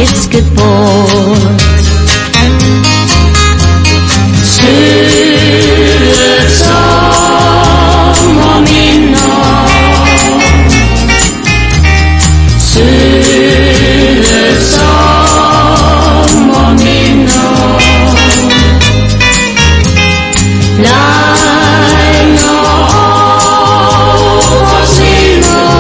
fisket bort. Søde sommerminder, søde sommerminder, legner og forsvinder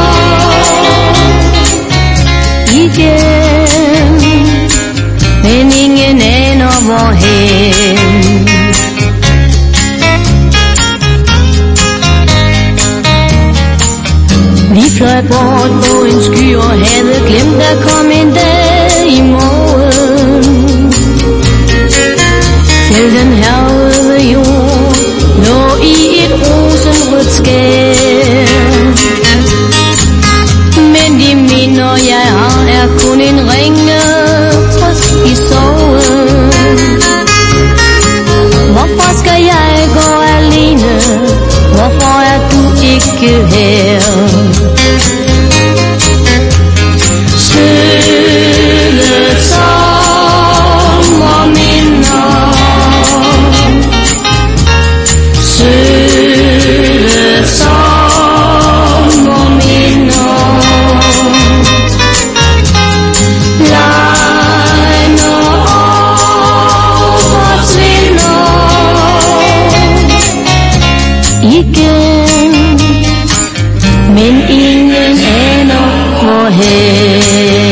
igen, men ingen aner hvorhen. Vi fløj bort på en sky og havde glemt, der kom en dag i morgen. Felten hærgede jord lå i et rosenrødt skær, men de minder jeg har er kun en ringe trøst i sorgen. Hvorfor skal jeg gå alene? Hvorfor er du ikke her? Søde sommerminder, søde sommerminder, legner og forsvinder igen, men ingen aner hvorhen.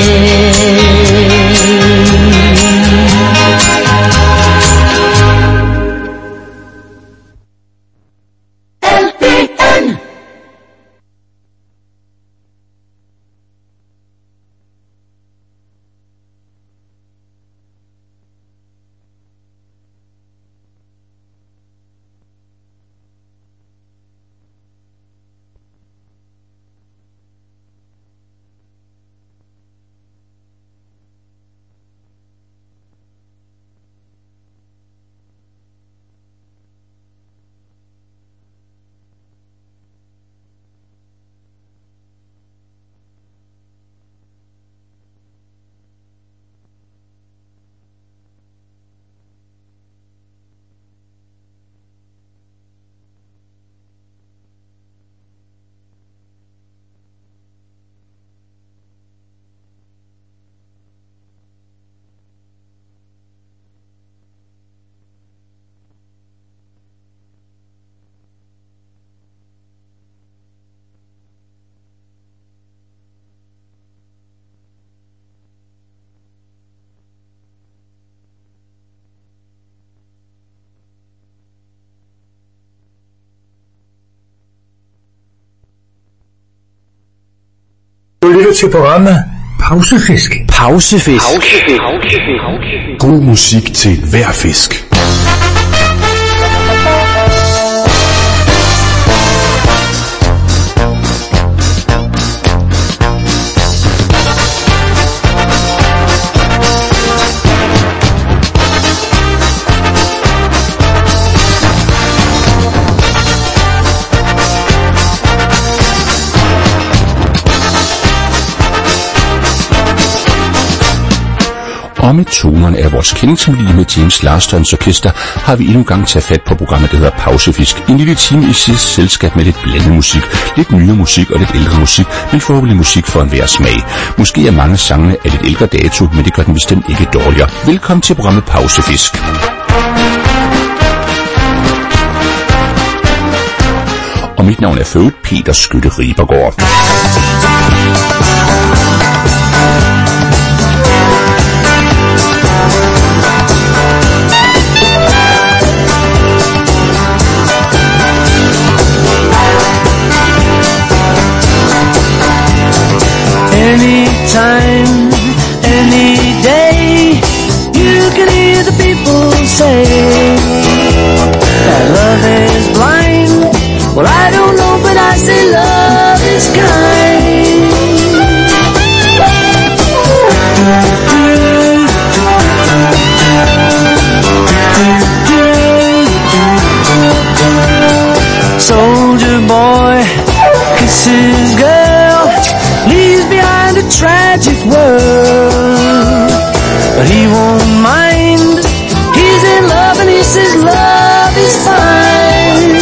Du lytter til programmet Pausefisk. Pausefisk. God musik til hver fisk. Og med tonerne af vores kendetegnlige med James Larstons orkester har vi endnu en gang taget fat på programmet, der hedder Pausefisk. En lille time i sidste selskab med lidt blandet musik, lidt nyere musik og lidt ældre musik, men forhåbentlig musik for enhver smag. Måske er mange sangene af lidt ældre dato, men det gør den bestemt ikke dårligere. Velkommen til programmet Pausefisk. Og mit navn er født Peter Skytte Ribergaard. Anytime, any day, you can hear the people say that love is blind. Well, I don't know, but I say love is kind. Soldier boy kisses girl, leaves behind a tragic world. but he won't mind. He's in love and he says love is fine.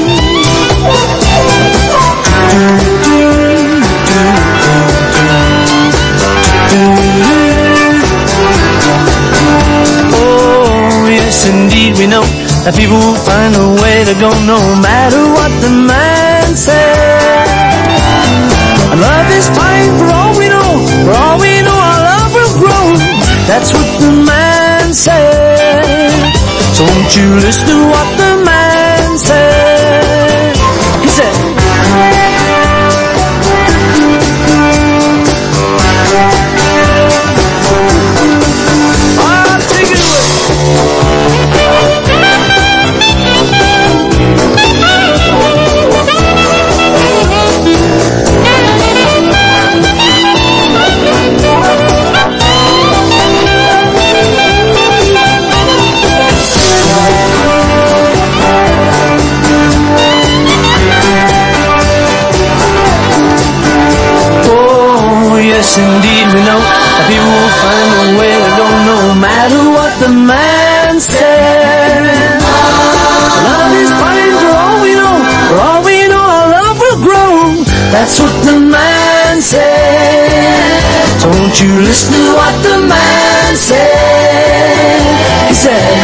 Oh, yes, indeed we know that people will find a way to go no matter what the man says. And love is fine for all we know, for all we know our love will grow. That's what the man said. So won't you listen to what the man said? He said, I'll take it away. Yes, indeed we know that people will find a way to go no matter what the man says. Love is fine for all we know, for all we know our love will grow. That's what the man said. So won't you listen to what the man said? He said,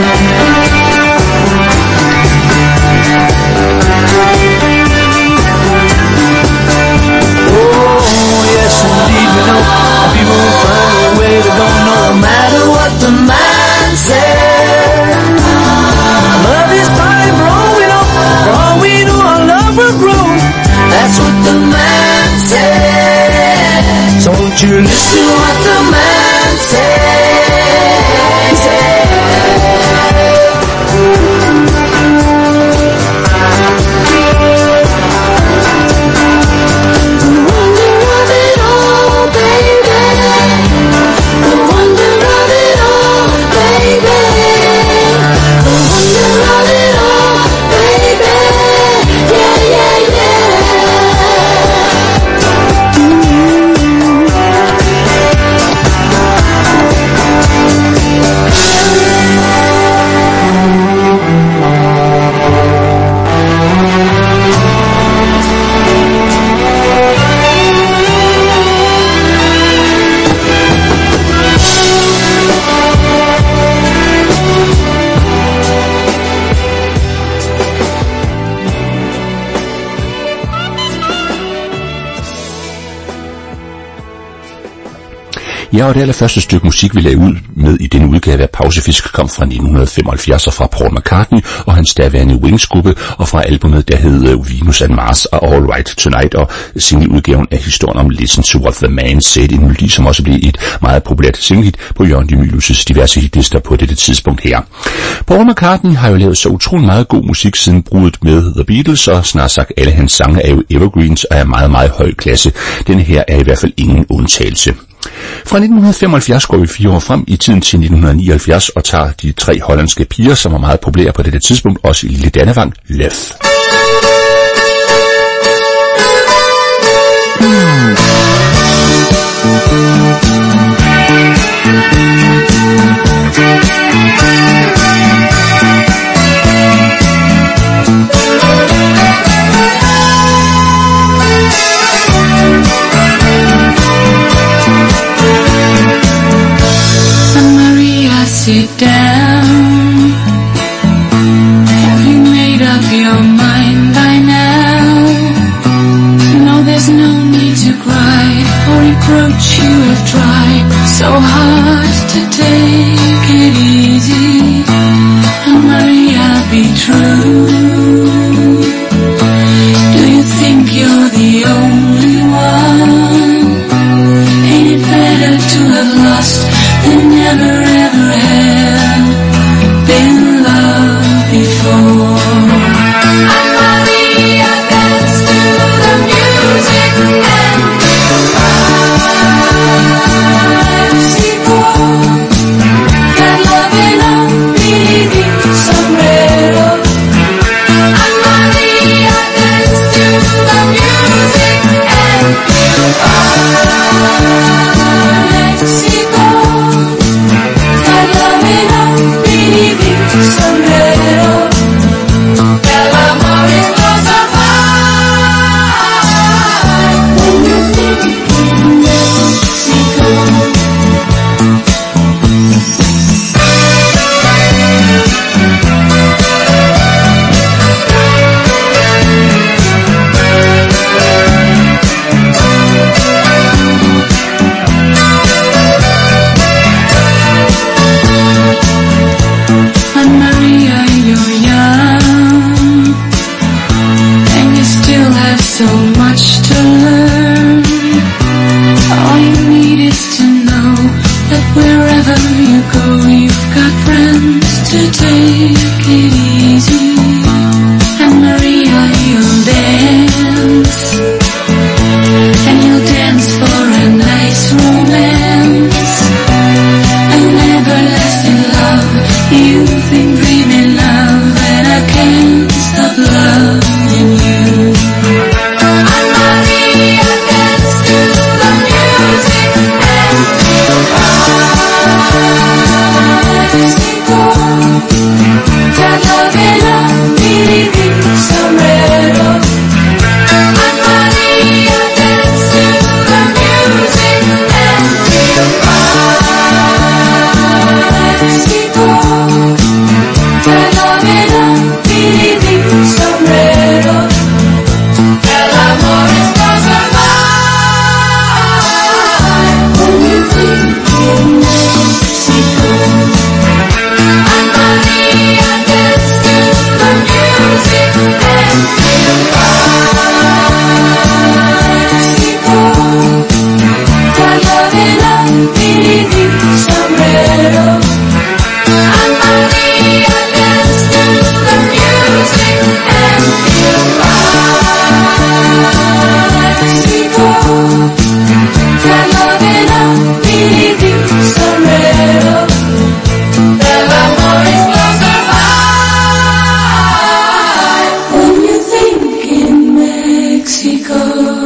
indeed we know that people will find a way to go no matter what the man says. Love is fine for all we know, for all we know our love will grow. That's what the man said. So won't you listen to what the man said? He said, Ja, og det allerførste stykke musik, vi lavede ud med i denne udgave af Pausefisk, kom fra 1975 og fra Paul McCartney og hans daværende Wings-gruppe, og fra albumet, der hed Venus and Mars og All Right Tonight, og singleudgaven af historien om Listen to What the Man Said, en melodi, som også blev et meget populært singlehit på Jørgen de Mylius' diverse hitlister på dette tidspunkt her. Paul McCartney har jo lavet så utrolig meget god musik siden bruddet med The Beatles, og snart sagt alle hans sange er jo evergreens og er meget, meget høj klasse. Denne her er i hvert fald ingen undtagelse. Fra 1975 går vi 4 år frem i tiden til 1979 og tager de 3 hollandske piger, som var meget populære på dette tidspunkt, også i Lille Dannevang, Lef. Sit down. Have you made up your mind by now? No, there's no need to cry or reproach you have tried so hard to take it easy. And Maria, be true. Do you think you're the only one? Ain't it better to have lost than never ever have been loved before? And Maria danced to the music and I see that love so much to learn. All you need is to know that wherever you go, you've got friends to take it easy. And Maria, you'll dance, and you'll dance for a nice romance, an everlasting love. You've been dreaming love, and I can't stop loving you. And Maria dance to the music and feel Mexico. Te lovera, mi sombrero. And Maria dance to the music and feel Mexico. Te lovera, mi sombrero. El amor es cosa más when you think in Mexico. And Maria dance to the music and feel Mexico. Te lovera, mi sombrero. And Maria dance to the music and feel Mexico. Te lovera, mi sombrero. El amor es cosa más when you think in Mexico.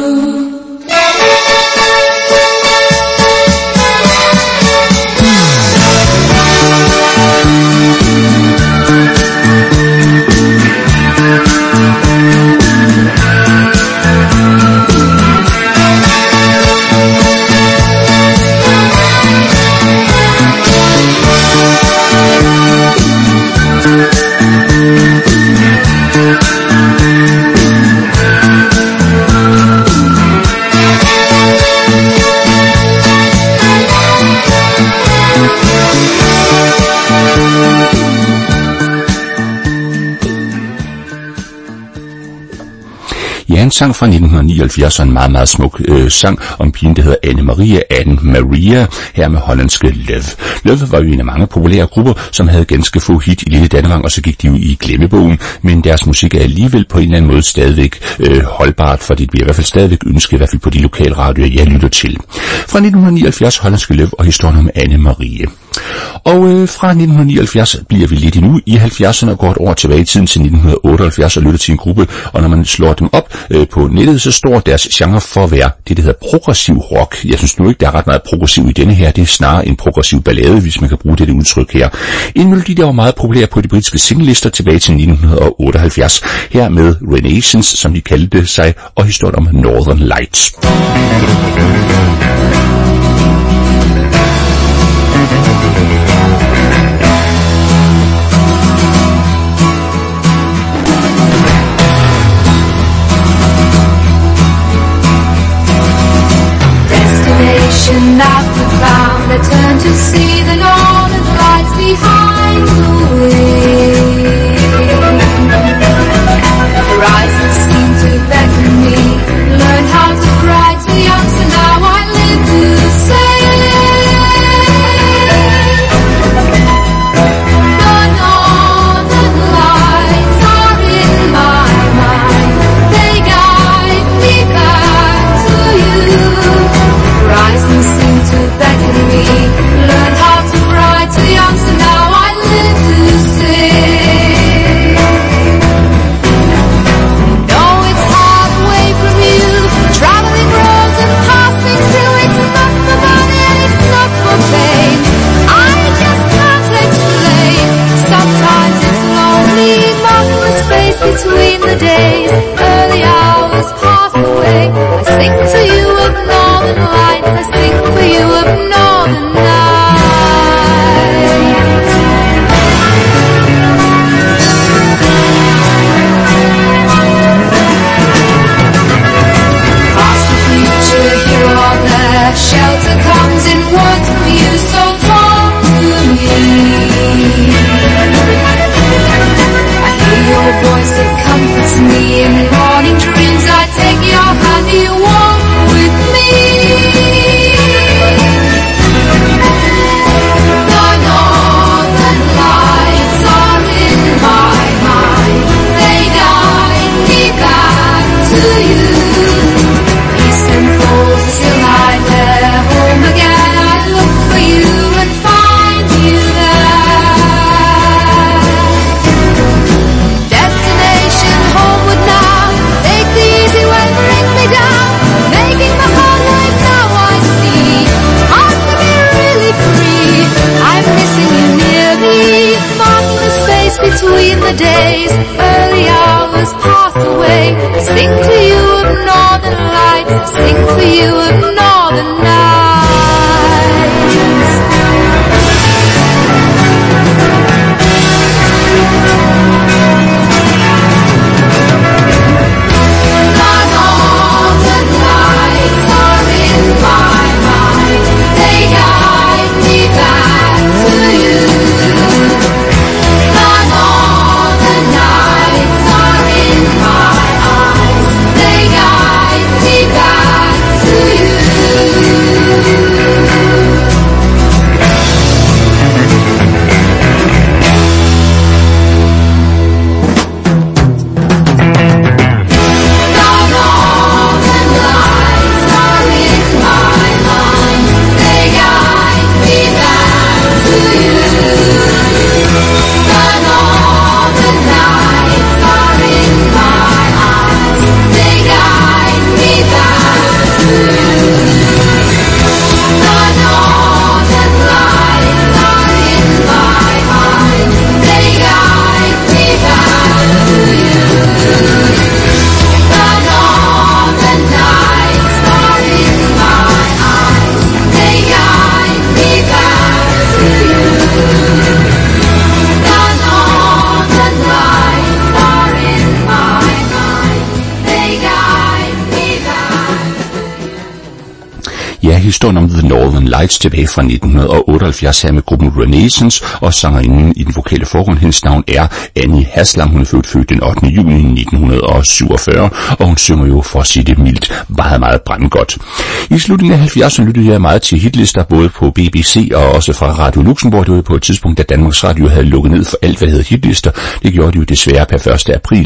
Ja, en sang fra 1979 og en meget, meget smuk sang om pigen, der hedder Anne Maria, her med hollandske Løv. Løv var jo en af mange populære grupper, som havde ganske få hit i lille Danmark, og så gik de jo i glemmebogen, men deres musik er alligevel på en eller anden måde stadigvæk holdbart, for det bliver i hvert fald stadigvæk ønsket, i hvert fald på de lokale radioer, jeg lytter til. Fra 1979 hollandske Løv og historien om Anne Marie. Og fra 1979 bliver vi lidt endnu i 70'erne og går et år tilbage i tiden til 1978 og lytter til en gruppe, og når man slår dem op på nettet, så står deres genre for at være det, der hedder progressiv rock. Jeg synes nu ikke, der er ret meget progressiv i denne her, det er snarere en progressiv ballade, hvis man kan bruge det udtryk her. En melodi, der var meget populær på de britiske singlelister tilbage til 1978, her med Renaissance, som de kaldte sig, og historien om Northern Lights. After found, I turned to see the northern lights behind the wind. Horizons seemed to beckon me, learned how to cry to young, so now I live to say. The northern lights are in my mind, they guide me back to you. Horizons seem to beckon me, learn how to sing for you of northern nights. The northern lights are in my mind, they guide me back to you. The northern lights are in my eyes, they guide me back to you. Historien om The Northern Lights tilbage fra 1978 her med gruppen Renaissance, og sangerinden i den vokale forgrund, hendes navn er Annie Haslam. Hun er født den 8. juni 1947, og hun synger jo, for at sige det mildt, meget, meget brandgodt. I slutningen af 70'erne lyttede jeg meget til hitlister, både på BBC og også fra Radio Luxembourg. Det var på et tidspunkt, da Danmarks Radio havde lukket ned for alt, hvad hedder hitlister. Det gjorde de jo desværre per 1. april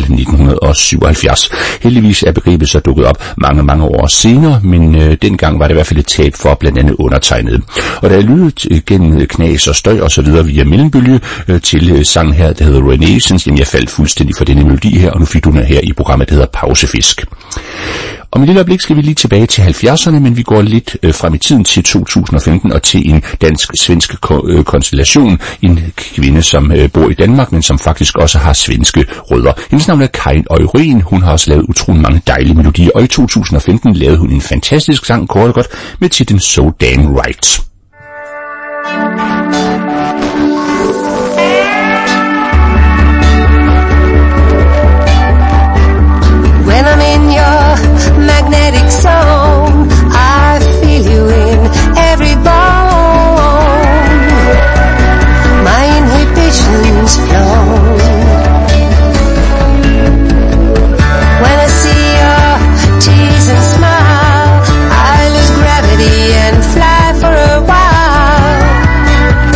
1977. Heldigvis er begrebet så dukket op mange, mange år senere, men dengang var det i hvert fald et tab for blandt andet undertegnet. Og da jeg lyttede gennem knas og støj og så videre via mellembølge til sangen her, der hedder Renaissance, jamen jeg faldt fuldstændig for denne melodi her, og nu fik du den her i programmet, der hedder Pausefisk. Om et lille øjeblik skal vi lige tilbage til 70'erne, men vi går lidt frem i tiden til 2015 og til en dansk-svensk konstellation. En kvinde, som bor i Danmark, men som faktisk også har svenske rødder. Hendes navn er Karin Øyrén. Hun har også lavet utrolig mange dejlige melodier, og i 2015 lavede hun en fantastisk sang, kort og godt, med titlen So Damn Right. When I'm in your magnetic zone, I feel you in every bone. My inhibitions flow. When I see your tease and smile, I lose gravity and fly for a while.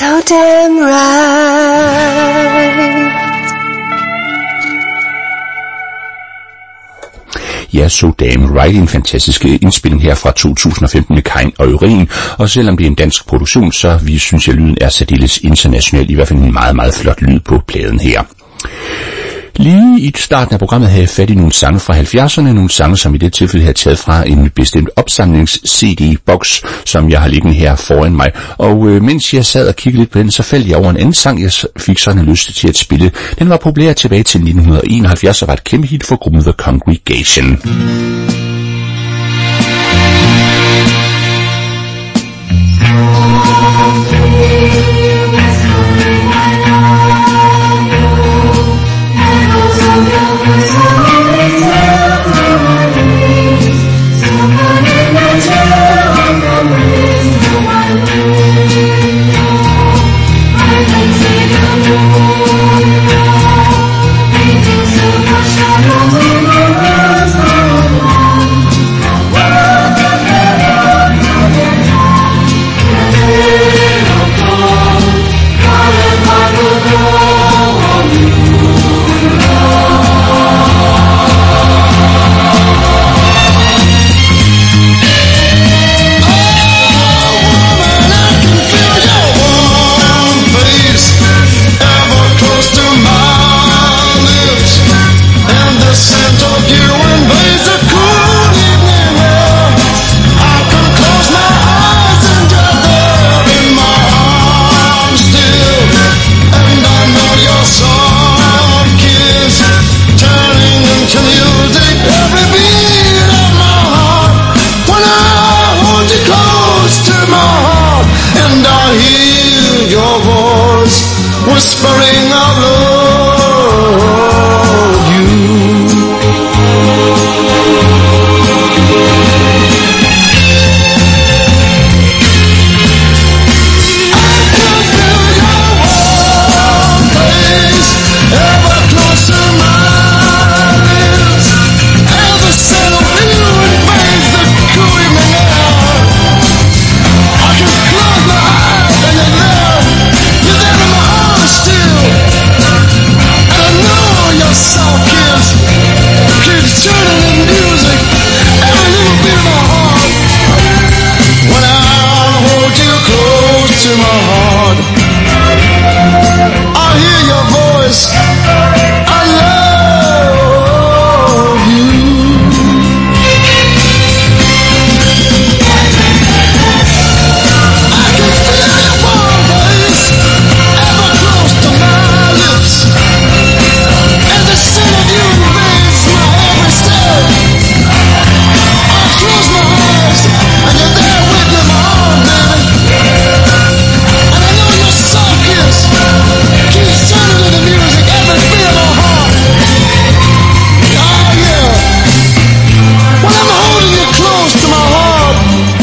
so damn right. Ja, So Damn Right, en fantastisk indspilling her fra 2015 med Kain og Irene, og selvom det er en dansk produktion, så synes jeg, lyden er særdeles international, i hvert fald en meget, meget flot lyd på pladen her. Lige i starten af programmet havde jeg fat i nogle sange fra 70'erne, nogle sange, som i det tilfælde havde taget fra en bestemt opsamlings-CD-boks, som jeg har liggende her foran mig. Og mens jeg sad og kiggede lidt på den, så faldt jeg over en anden sang, jeg fik sådan en lyst til at spille. Den var populær tilbage til 1971 og var et kæmpe hit for gruppen The Congregation. Whispering of love you. I can feel your warm face ever close to my lips, and the scent of you invades the cool evening air. I can close my eyes and you're there in my arms still, and I know your soft kiss keeps turning in music every little beat of my heart. When I hold you close to my heart, I hear your voice, I love you. I can feel your warm face ever close to my lips, and the scent of you invades my every step. I close my eyes, and you're there with me, my arm, baby. And I know your soft kiss keeps turning to the music every beat of my heart. Oh yeah, when I'm holding you close to my heart.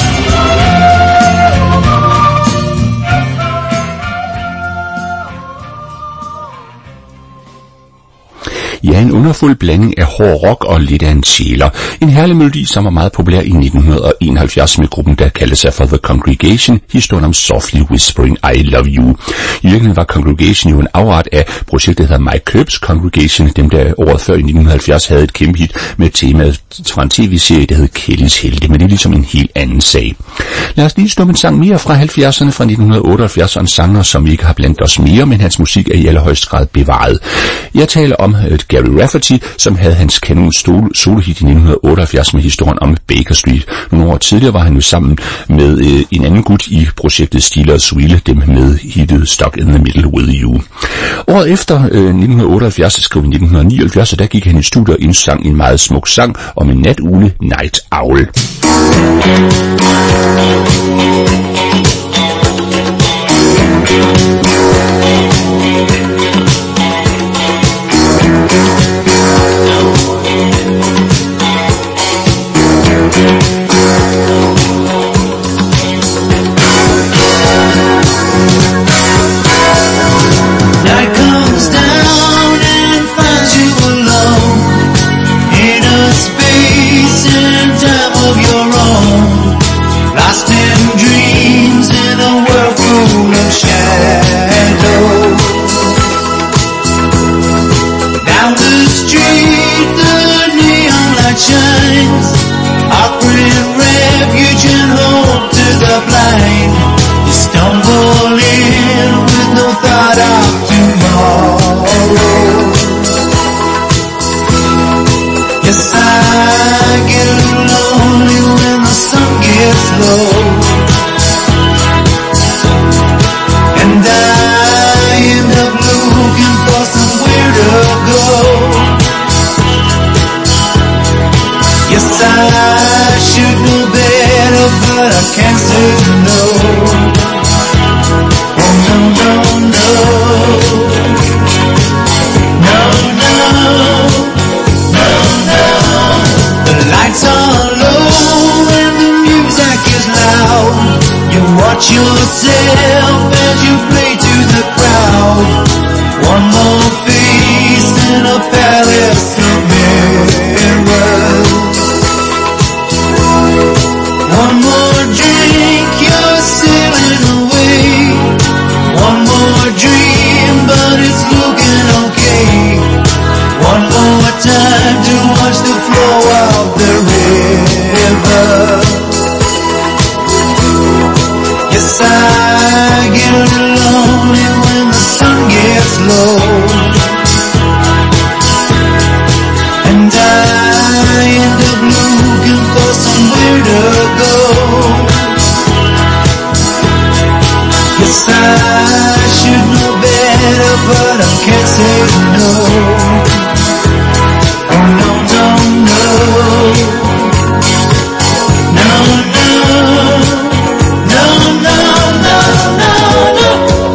Ja, en underfuld blanding af hård rock og lidt af en sjæler. En herlig melodi, som var meget populær i 1971 med gruppen, der kaldte sig for The Congregation, historien om Softly Whispering I Love You. I virkeligheden var Congregation jo en afart af projektet, der hedder Mike Curb's Congregation, dem der året før i 1970 havde et kæmpe hit med temaet fra en tv-serie, der hed Kellys Helte, men det er ligesom en helt anden sag. Lad os lige snuppe en sang mere fra 70'erne fra 1978, og en sanger, som ikke har blandt os mere, men hans musik er i allerhøjst grad bevaret. Jeg taler om Gary Rafferty, som havde hans kanon solohit i 1978 med historien om Baker Street. Nogle år tidligere var han jo sammen med en anden gut i projektet Steelers Wheel, dem med hittet Stuck in the Middle with You. Året efter 1978, skrev i 1979, og der gik han i studiet og indsang en meget smuk sang om en natugle, Night Owl. Night comes down and finds you alone in a space and time of your own, lost in watch yourself as you play to the crowd. One more face in a palace of mirrors. One more drink, you're sailing away. One more dream, but it's looking okay. One more time to watch the flow of the river. Yes, I get a little lonely when the sun gets low, and I end up looking for somewhere to go. Yes, I should know better, but I can't say no. Oh no, no, no. No, no. No, no, no, no, no.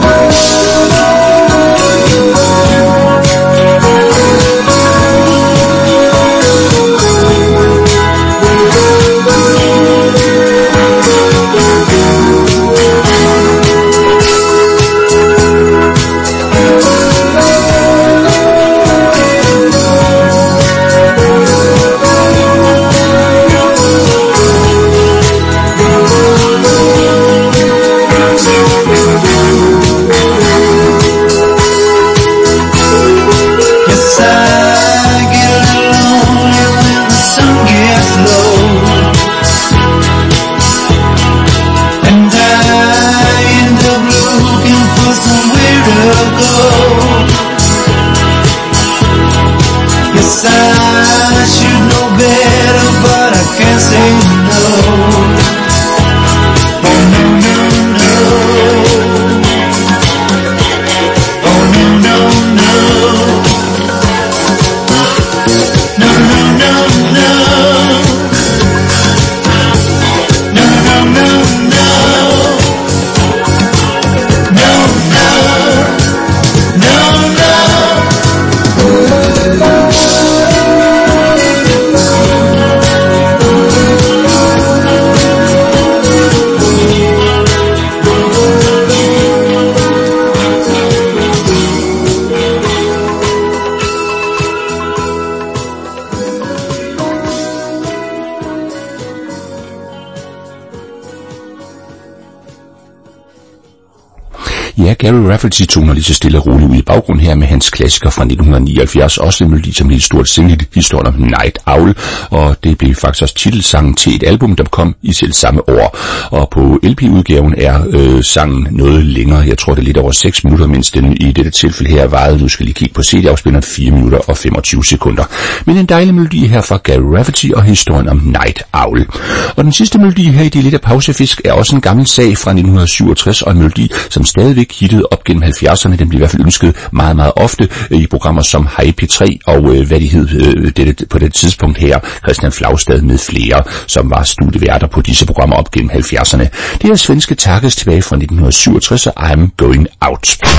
Ja, Gary Rafferty toner lige så stille og roligt ud i baggrunden her med hans klassiker fra 1979, også en melodi som helt stort single, historien om Night Owl, og det blev faktisk også titelsangen til et album, der kom i selv samme år. Og på LP-udgaven er sangen noget længere, jeg tror det er lidt over 6 minutter, mens den i dette tilfælde her varede, nu skal lige kigge på CD-afspilleren, 4 minutter og 25 sekunder. Men en dejlig melodi her fra Gary Rafferty og historien om Night Owl. Og den sidste melodi her i Det Lille Pausefisk er også en gammel sag fra 1967, og en melodi, som stadigvæk hittede op gennem 70'erne. Den blev i hvert fald ønsket meget, meget ofte i programmer som Hej P3 og hvad de hed på det tidspunkt her, Christian Flagstad med flere, som var studieværter på disse programmer op gennem 70'erne. Det er svenske takkes tilbage fra 1967, og I'm Going Out. I'm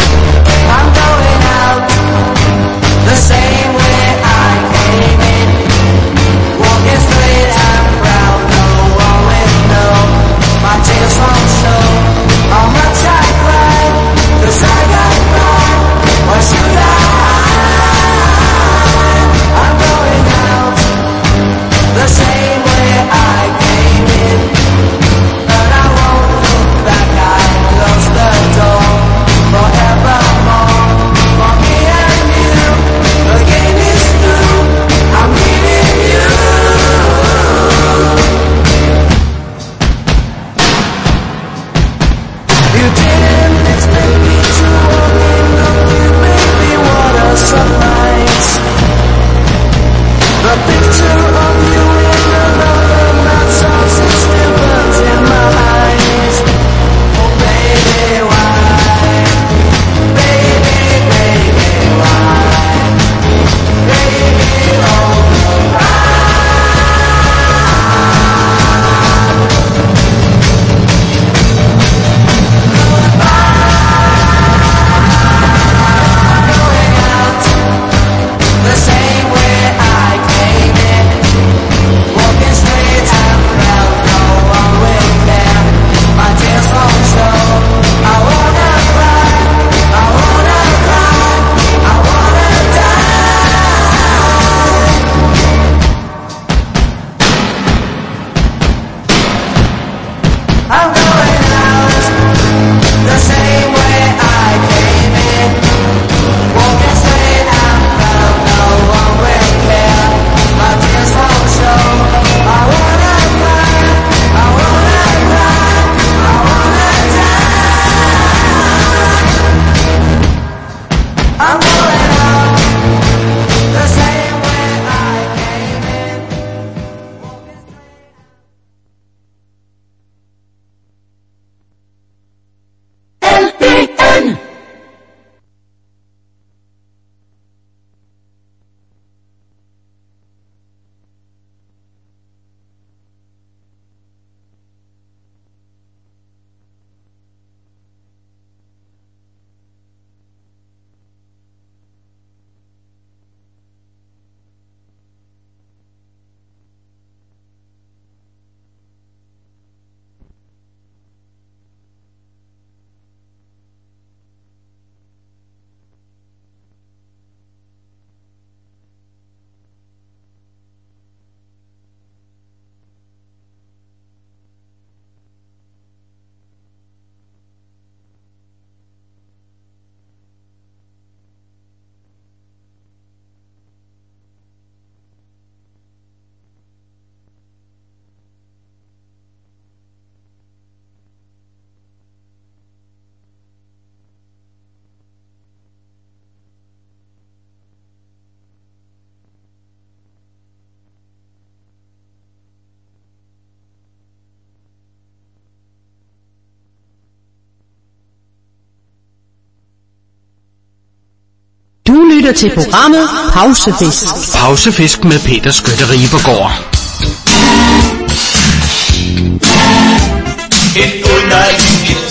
going out the same way I came in, walking straight and proud, no one will know, my tears won't show how much I cried, 'cause I got caught, why should I? I'm going out the same way I came in, but I won't look back, I close the door forevermore, for me and you again. lytter til programmet Pausefisk. Pausefisk med Peter Skytte Ribergaard. Et underligt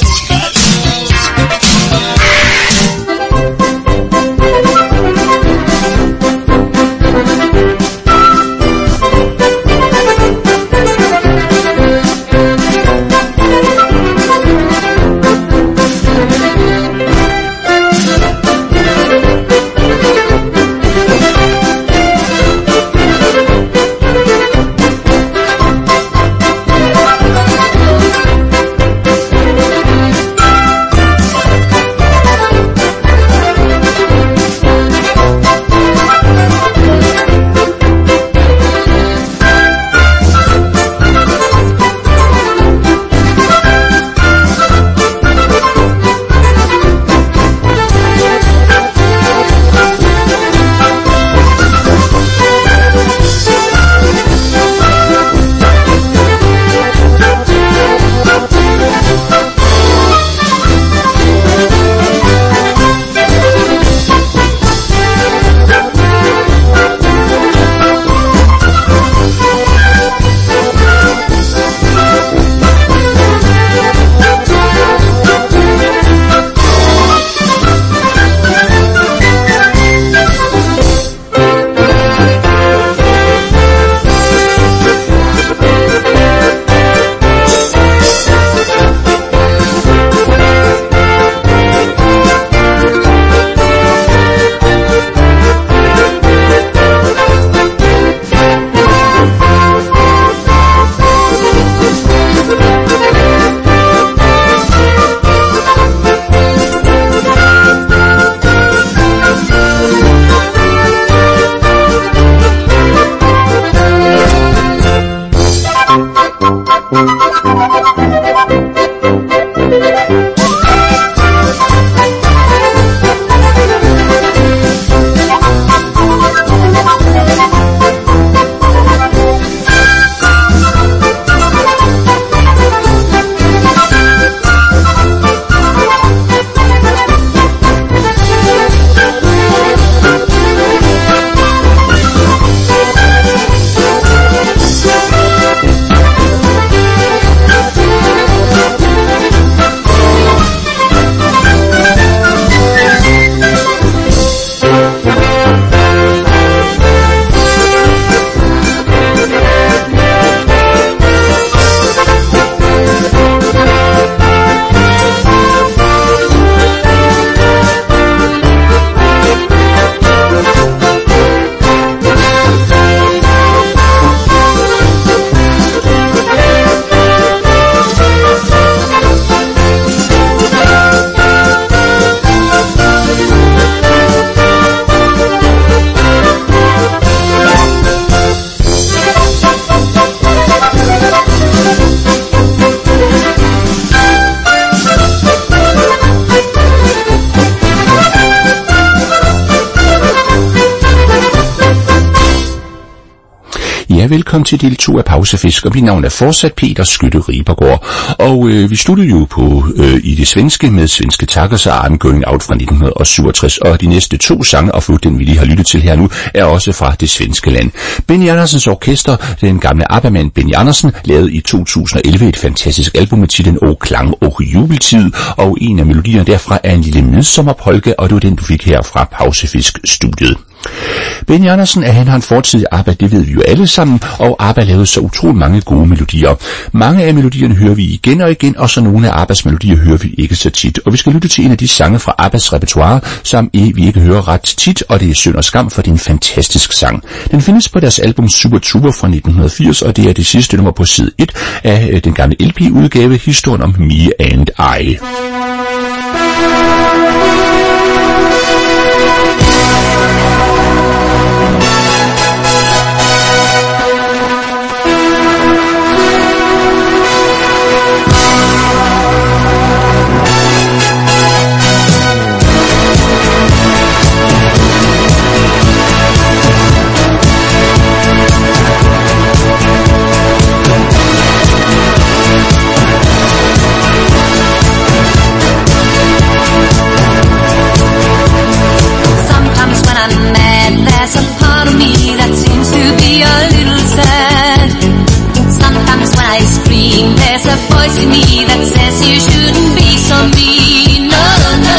Velkommen til del 2 af Pausefisk, og mit navn er fortsat Peter Skytte Ribergaard. Og vi sluttede jo på i det svenske med Svenske Takkers og I'm Going Out fra 1967, og de næste 2 sange, og den vi lige har lyttet til her nu, er også fra det svenske land. Benny Andersens orkester, den gamle ABBA-mand Benny Andersen, lavede i 2011 et fantastisk album med titlen O Klang og Jubeltid, og en af melodierne derfra er en lille midsommerpolka, og det var den, du fik her fra Pausefisk-studiet. Benny Andersen, han har en fortid i ABBA, det ved vi jo alle sammen, og ABBA lavede så utroligt mange gode melodier. Mange af melodierne hører vi igen og igen, og så nogle af ABBAs melodier hører vi ikke så tit. Og vi skal lytte til en af de sange fra ABBAs repertoire, som vi ikke hører ret tit, og det er synd og skam, for det er en fantastisk sang. Den findes på deres album Super Tuber fra 1980, og det er det sidste nummer på side 1 af den gamle LP-udgave, historien om Me and I. ice cream. There's a voice in me that says you shouldn't be so mean. No, no.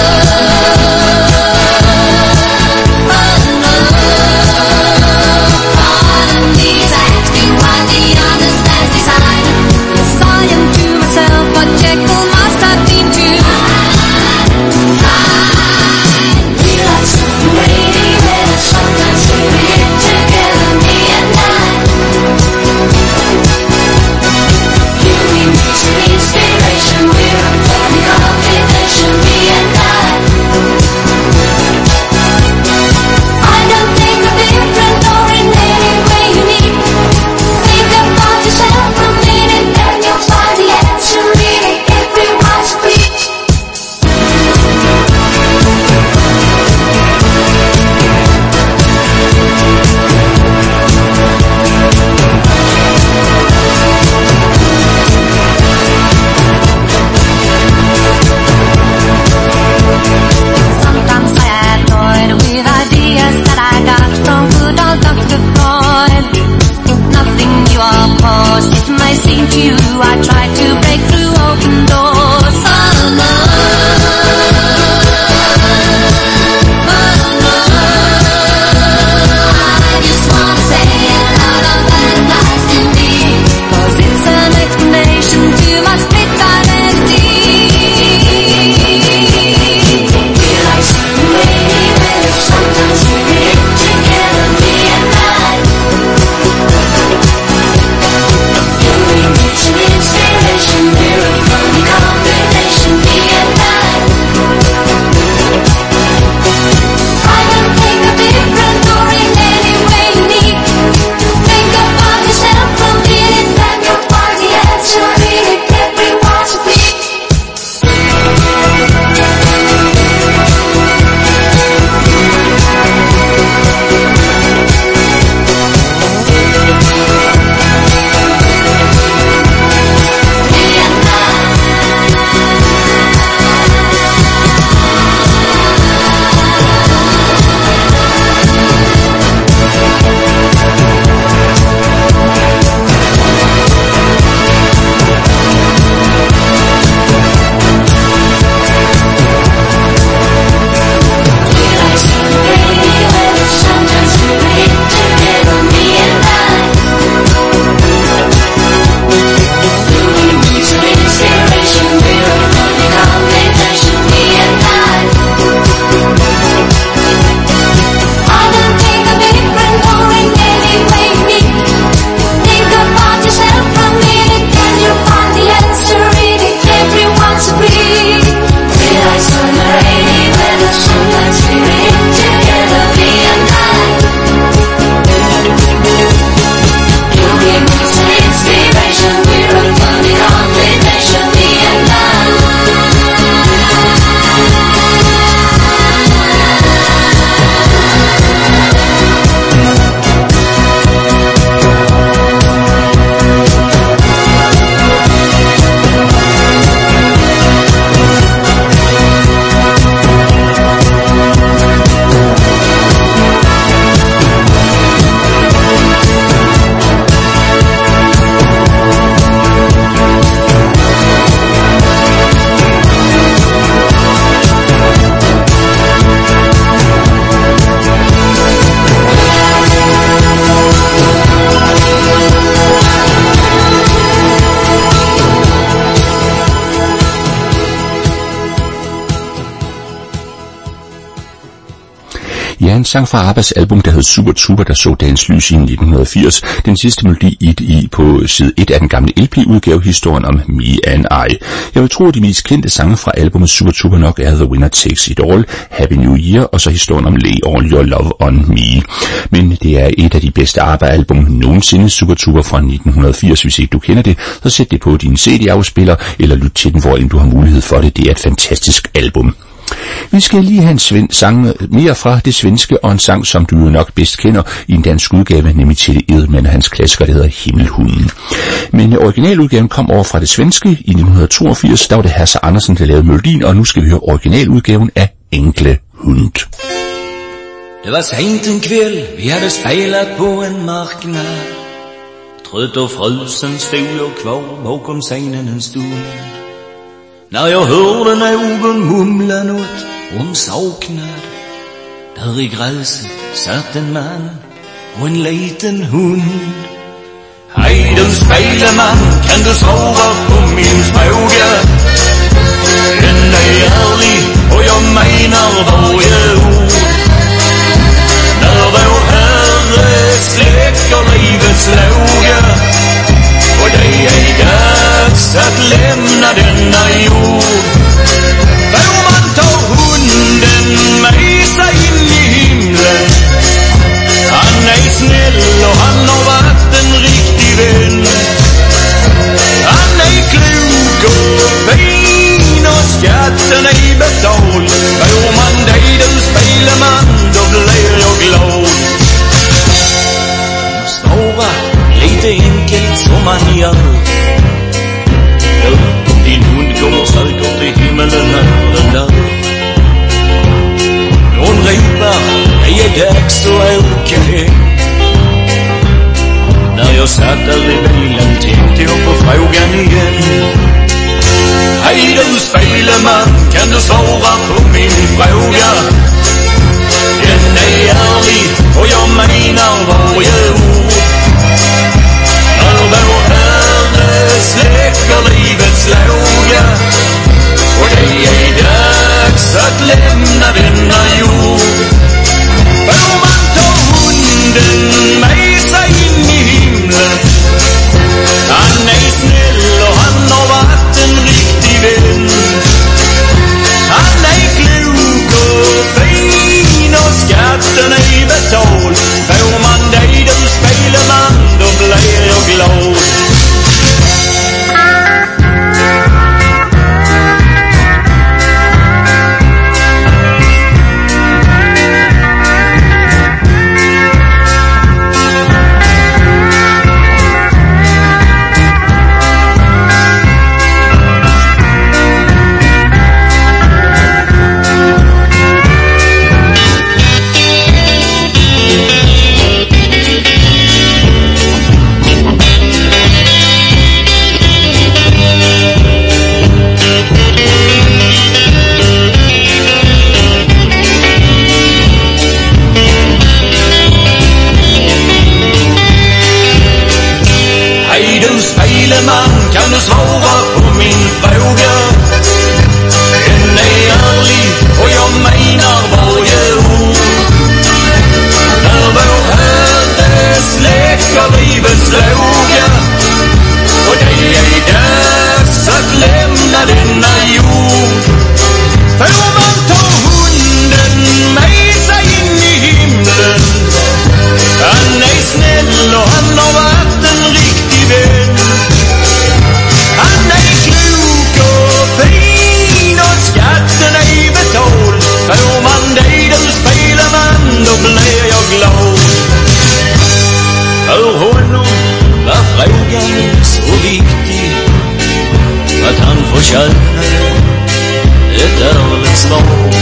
Ja, en sang fra Abbas album, der hed Super Tuba, der så dagens lys i 1980. Den sidste melodi på side 1 af den gamle LP-udgave, historien om Me and I. Jeg vil tro, at de mest kendte sange fra albumet Super Tuba nok er The Winner Takes It All, Happy New Year og så historien om Lay All Your Love on Me. Men det er et af de bedste ABBA-album nogensinde, Super Tuba fra 1980. Hvis ikke du kender det, så sæt det på din CD-afspiller eller lyt til den, hvor du har mulighed for det. Det er et fantastisk album. Vi skal lige have en sang mere fra det svenske, og en sang, som du jo nok bedst kender i en dansk udgave, nemlig Teddy Edman og hans klassiker, der hedder Himmelhunden. Men originaludgaven kom over fra det svenske i 1982, der var det Hasse Andersen, der lavede melodien, og nu skal vi høre originaludgaven af Enkle Hund. Det var sent en kväll, vi hade spelat på en marknad. Trött och frusen stod jag kvar bakom scenen en stund. När jag hörde någon mumla något om saknad. Där i gräset satt en man och en liten hund. Hej du speleman, kan du svara på min fråga? Den är ärlig och jag menar varje ord. När vår Herre släcker livets låga och det är dags att lämna denna jord, får man ta hunden med sig in i himlen. Han är snäll och han har varit en riktig vän. Han är klok och fin och skatten är betald. Får man dig du speleman, då blir jag glad. Jag svarar lite enkelt som man gör. Din hund kommer säkert till himmelen när den dör. Hon ropar, det är dags att åka hem. När jag satt där i bilen tänkte jag på frågan igen. Hej du speleman, kan du svara på min fråga? Den är ärlig och jag menar varje ord. När vår Herre släcker livets låga och det är dags att lämna denna jord, får man ta hunden med sig in i himlen. Han är snäll och han har varit en riktig vän. Han är klok och fin och skatten är betald. Får man dig du speleman, då blir jag glad. Kan du svara på min fråga? Den är ärlig och jag menar varje ord. När vår Herre släcker livets låga och det är dags att lämna denna jord, får man ta hunden med sig in i himlen. Han är snäll och han har varit en riktig vän. Han är klok och fin och skatten är betald. Får man dig du speleman, då blir jag glad. För honom var frågan så viktig att han förtjänade ett ärligt svar.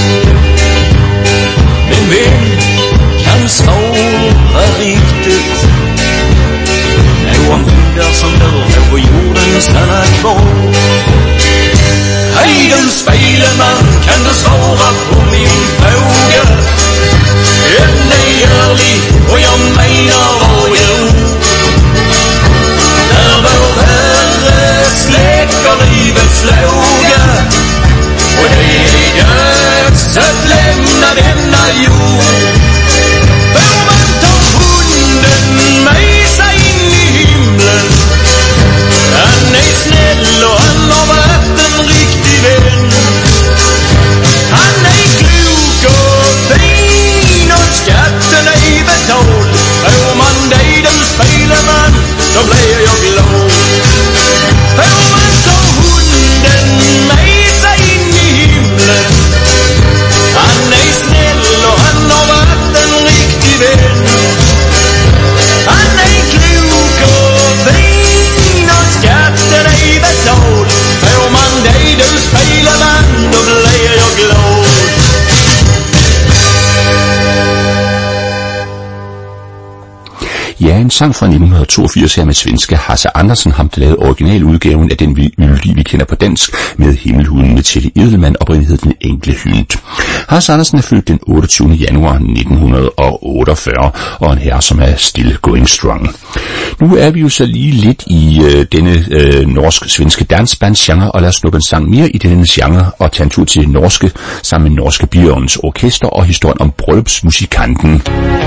Men vem kan svara riktigt? Någon hundar som dör på jorden stannar kvar. Hej du speleman, kan du svara på min fråga? Den är ärlig och jag menar varje ord. När vår Herre släcker livets låga och det är dags att lämna denna jord, får man ta hunden med sig in i himlen. Han är snäll och han har varit en riktig vän. Han är en sang fra 1982 her med svenske Hasse Andersen, ham der lavede originaludgaven af den vi kender på dansk med Himmelhunden med Teddy Edelmann, oprindeligt hed Den Enkle Hynd. Hasse Andersen er født den 28. januar 1948, og en herre, som er still going strong. Nu er vi jo så lige lidt i denne norsk-svenske dansbandsgenre, og lad os snuppe en sang mere i denne genre og tage en tur til norske, sammen med Norske Bjørns Orkester og historien om bryllupsmusikanten.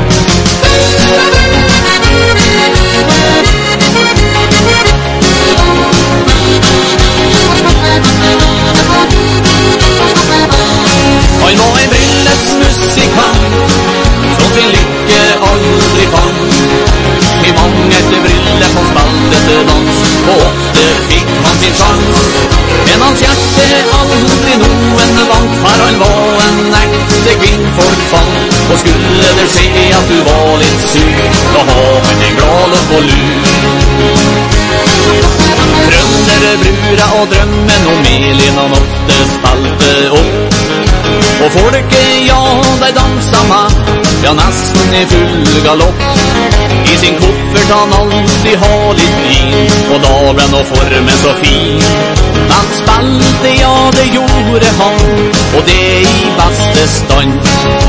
Han var en brillesmusikant som sin lykke aldri fant. I mange etter briller som spalte til dans, og ofte fikk han sin sjans. Men hans hjerte aldri noen vant, for han var en ekte kvinnfolkfant. Og skulle det skje at du var litt sur, da har han en gladlåt på lur. Trøndere, brura og drømmen om Elin han ofte spalte opp. Og folket, ja, de dansa med, ja, nesten i full galopp. I sin koffert han alltid har litt vin, og da ble nå formen så fin. Han spalte, ja, det gjorde han, og det i beste stand.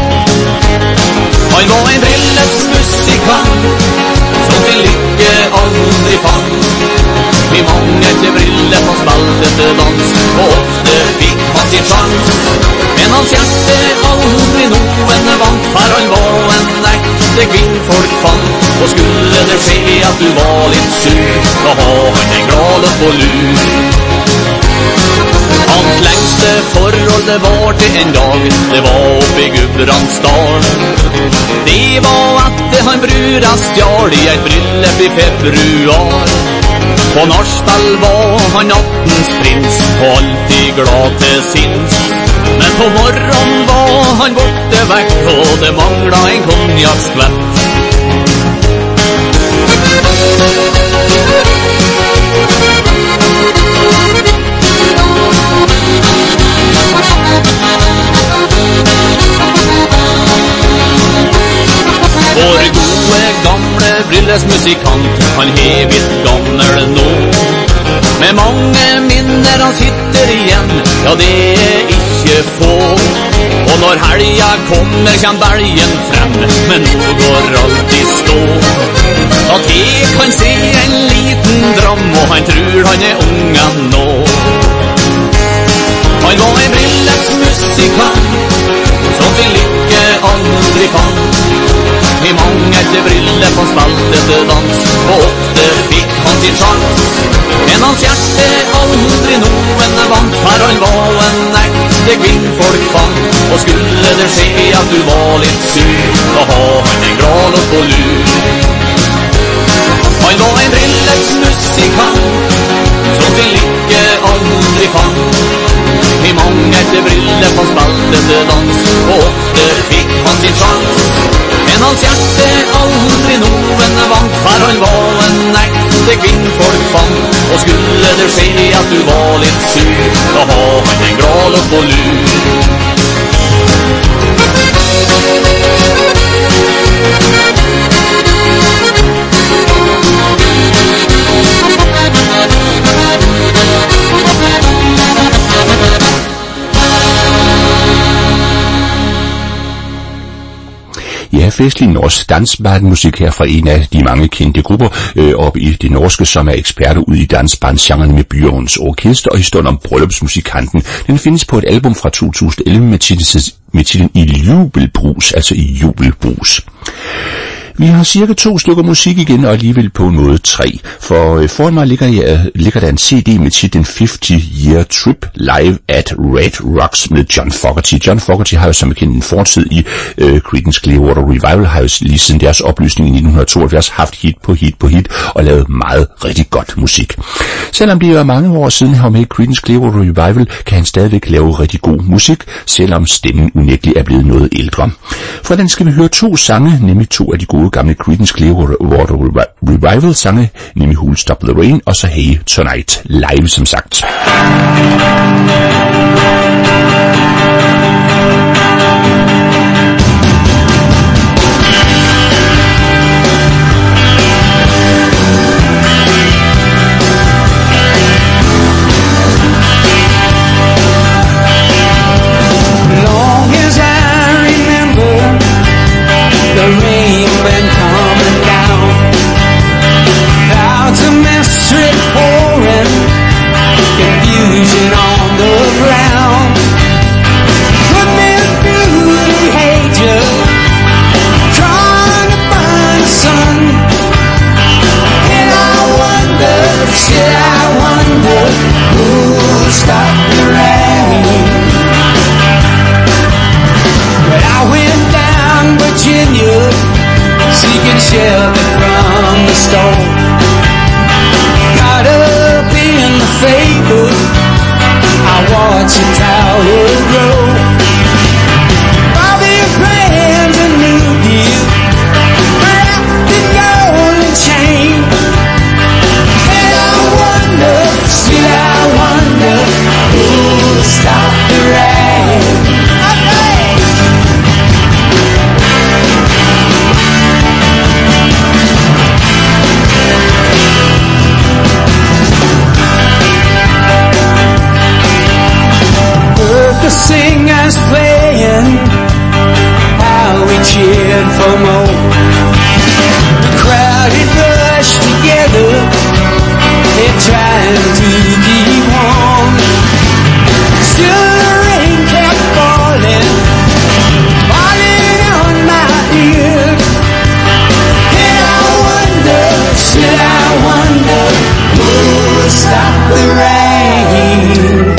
Han var en brillesmusikant som sin lykke aldri fant. I mange etter briller han spalte til dans, og ofte fikk han sin sjans. Men hans hjerte aldri noen vant, for han var en ekte kvinnfolkfant. Og skulle det skje at du var litt sur, da har han en gladlåt på lur. Hans lengste forhold det var til en dag, det var oppe i Gudbrandsdal. Det var etter han brura stjal i et bryllup i februar. På nachspiel var han nattens prins, og alltid glad til sinns. Men på morgenen var han borte vekk, og det mangla en konjakkskvett. Vår gode gamle brillesmusikant, han hevet gammel nå. Med mange minner han sitter igjen, ja det er ikke få. Og når helga kommer kjem belgen frem, men nå går alltid stå. At jeg kan se en liten dram, og han tror han er ungen nå. Han var en brillesmusikant som sin lykke aldri fant. I mange etter briller han spalte til dans, og ofte fikk han sin sjans. Men hans hjerte aldri noen vant, for han var en ekte kvinnfolkfant. Og skulle det skje at du var litt sur, da har han en gladlåt på lur. Han var en brillesmusikant som sin lykke aldri fant. I mange etter briller han spalte til dans, og ofte fikk han sin sjans. Men hans hjerte aldri noen vant, for han var en ekte kvinnfolkfant. Og skulle det skje at du var litt sur, da har han en gladlåt på lur. Ja, festlig norsk dansbandmusik her fra en af de mange kendte grupper oppe i det norske, som er eksperter ude i dansbandsgenren med Bjørns Orkester og historien om bryllupsmusikanten. Den findes på et album fra 2011 med titlen I Jubelbrus, altså i Jubelbrus. Vi har cirka 2 stykker musik igen, og alligevel på en måde 3. For foran mig ligger der en CD med titlen 50-Year Trip Live at Red Rocks med John Fogerty. John Fogerty har jo som bekendt en fortid i Creedence Clearwater Revival, har jo lige siden deres opløsning i 1972 haft hit på hit og lavet meget rigtig godt musik. Selvom det er mange år siden han var med i Creedence Clearwater Revival, kan han stadigvæk lave rigtig god musik, selvom stemmen unægteligt er blevet noget ældre. For den skal vi høre 2 sange, nemlig 2 af de gode gamle Creedence Clearwater Revival sange, nemlig Who'll Stop the Rain og så Hey Tonight, live som sagt. watch a tower grow. All their plans are new deal, wrapped in golden chain. And I wonder, still I wonder, who'll stop the rain? The singers playing, how we cheered for more. The crowd had rushed together, they're trying to keep warm. Still the rain kept falling, falling on my ear. And I wonder, still I wonder, who'll stop the rain?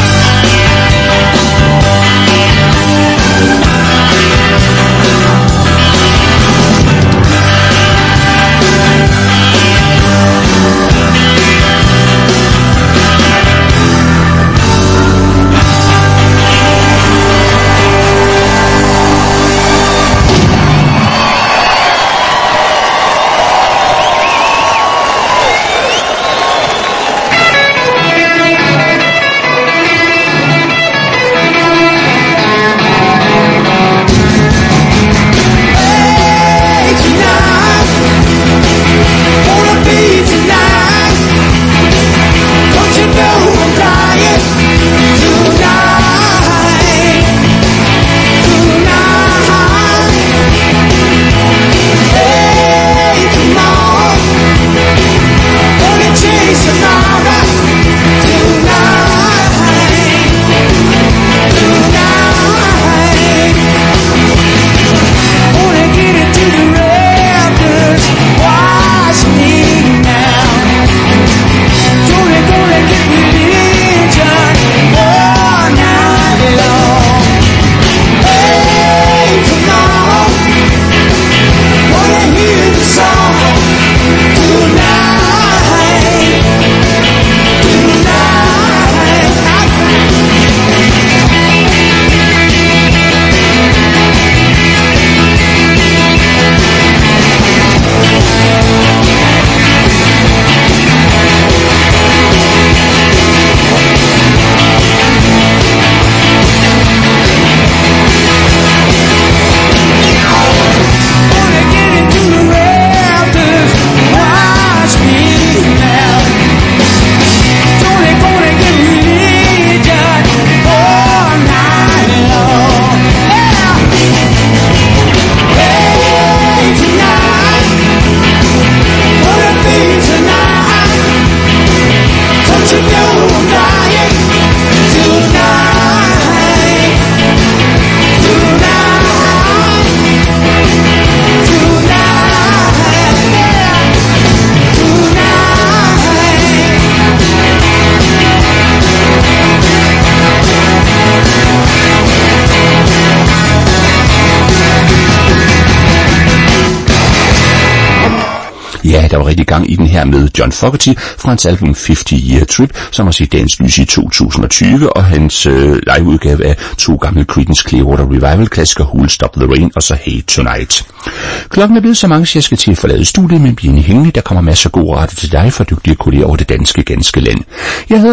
Ja, der var rigtig gang i den her med John Fogerty fra hans album 50 Year Trip, som har set dagens lys i 2020, og hans liveudgave af to gamle Creedence Clearwater Revival-klassikere, Who'll Stop the Rain og så Hey Tonight. Klokken er blevet så mange, så jeg skal til at forlade studiet, men bliver hængende. Der kommer masser af god radio til dig fra dygtige kolleger over det danske ganske land. Jeg hedder